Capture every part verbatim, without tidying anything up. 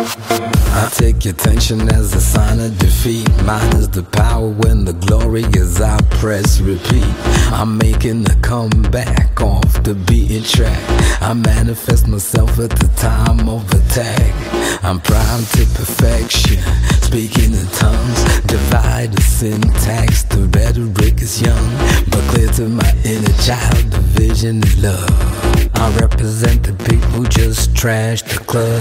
I take attention as a sign of defeat. Mine is the power when the glory is I press repeat. I'm making a comeback off the beaten track. I manifest myself at the time of attack. I'm primed to perfection, speaking in tongues. Divide the syntax, the rhetoric is young, but clear to my inner child, the vision is love. I represent the people, just trash the club.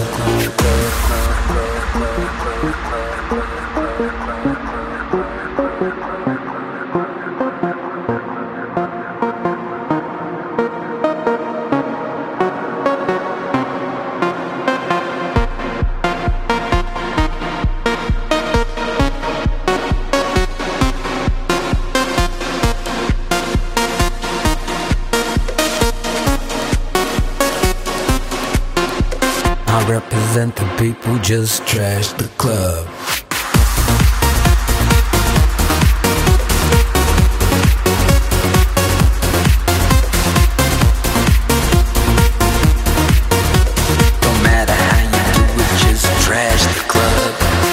I represent the people, just trash the club. Don't matter how you do it, just trash the club.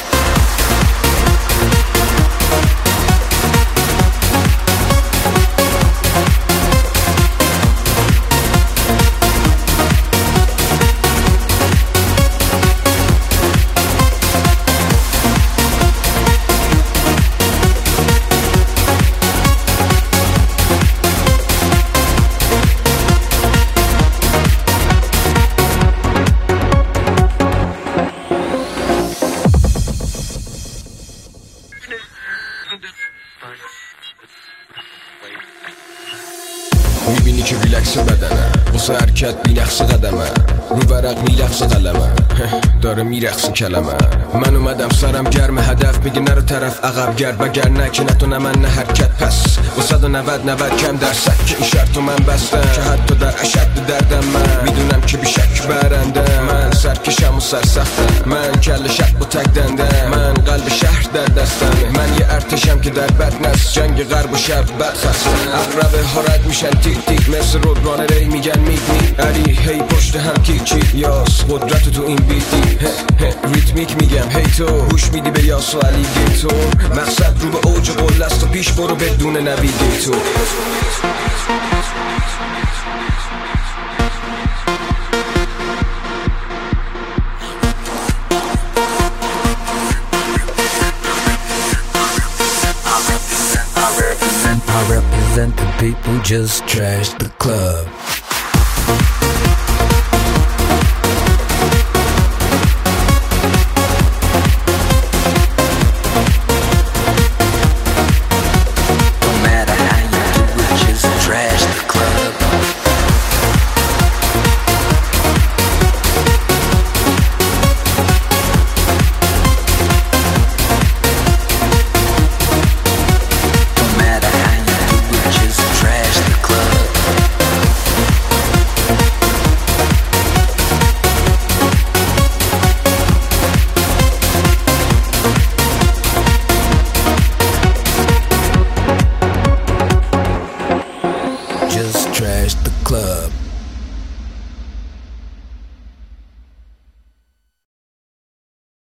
میبینی که ریلکس بدنه واسه حرکت بینقص قدمه رو ورق میلغز قلمه داره میرقص کلمه من اومدم سرم گرم هدف میگه نرو طرف عقب گرد وگر نه که نتونه من نه حرکت پس با صد و نود نود کم درصد که این شرطو من بستم که حتی در اشد دردم من میدونم که بیشک برنده من سرکشم و سرسختم من کل شق و تک دنده من قلب شهر در دستم من یه ارتشم که در بد نست جنگ غرب و شرق بد خستم اقربه ها رد میشن تیک تیک مثل رودران ری میگن میگ میگ علی هی پشت هم کیک چیک یاس قدرت تو این بیتی ریتمیک میگم هی تو گوش میدی به یاس و علی گیتور مقصد رو به اوج قله است و پیش برو بدون نویگیتور. I represent the people, just trash the club.